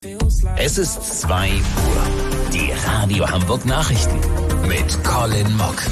Es ist 2 Uhr. Die Radio Hamburg Nachrichten mit Colin Mock.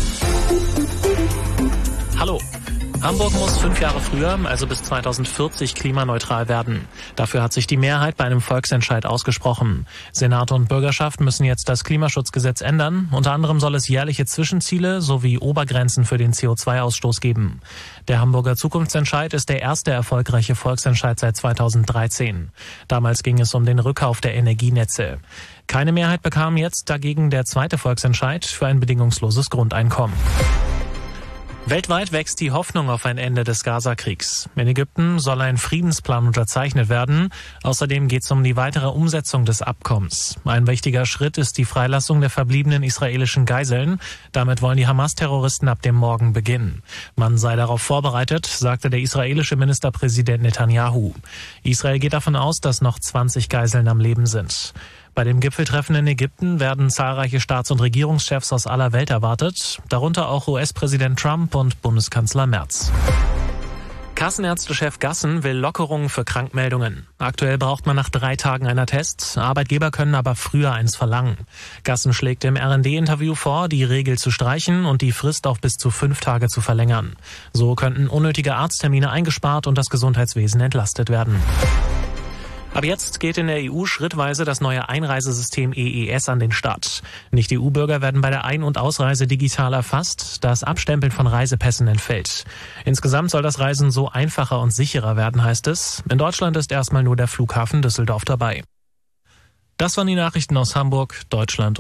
Hallo. Hamburg muss 5 Jahre früher, also bis 2040, klimaneutral werden. Dafür hat sich die Mehrheit bei einem Volksentscheid ausgesprochen. Senat und Bürgerschaft müssen jetzt das Klimaschutzgesetz ändern. Unter anderem soll es jährliche Zwischenziele sowie Obergrenzen für den CO2-Ausstoß geben. Der Hamburger Zukunftsentscheid ist der erste erfolgreiche Volksentscheid seit 2013. Damals ging es um den Rückkauf der Energienetze. Keine Mehrheit bekam jetzt dagegen der zweite Volksentscheid für ein bedingungsloses Grundeinkommen. Weltweit wächst die Hoffnung auf ein Ende des Gaza-Kriegs. In Ägypten soll ein Friedensplan unterzeichnet werden. Außerdem geht es um die weitere Umsetzung des Abkommens. Ein wichtiger Schritt ist die Freilassung der verbliebenen israelischen Geiseln. Damit wollen die Hamas-Terroristen ab dem Morgen beginnen. Man sei darauf vorbereitet, sagte der israelische Ministerpräsident Netanyahu. Israel geht davon aus, dass noch 20 Geiseln am Leben sind. Bei dem Gipfeltreffen in Ägypten werden zahlreiche Staats- und Regierungschefs aus aller Welt erwartet, darunter auch US-Präsident Trump und Bundeskanzler Merz. Kassenärztechef Gassen will Lockerungen für Krankmeldungen. Aktuell braucht man nach 3 Tagen einen Attest, Arbeitgeber können aber früher eins verlangen. Gassen schlägt im RND-Interview vor, die Regel zu streichen und die Frist auf bis zu 5 Tage zu verlängern. So könnten unnötige Arzttermine eingespart und das Gesundheitswesen entlastet werden. Ab jetzt geht in der EU schrittweise das neue Einreisesystem EES an den Start. Nicht-EU-Bürger werden bei der Ein- und Ausreise digital erfasst, das Abstempeln von Reisepässen entfällt. Insgesamt soll das Reisen so einfacher und sicherer werden, heißt es. In Deutschland ist erstmal nur der Flughafen Düsseldorf dabei. Das waren die Nachrichten aus Hamburg, Deutschland.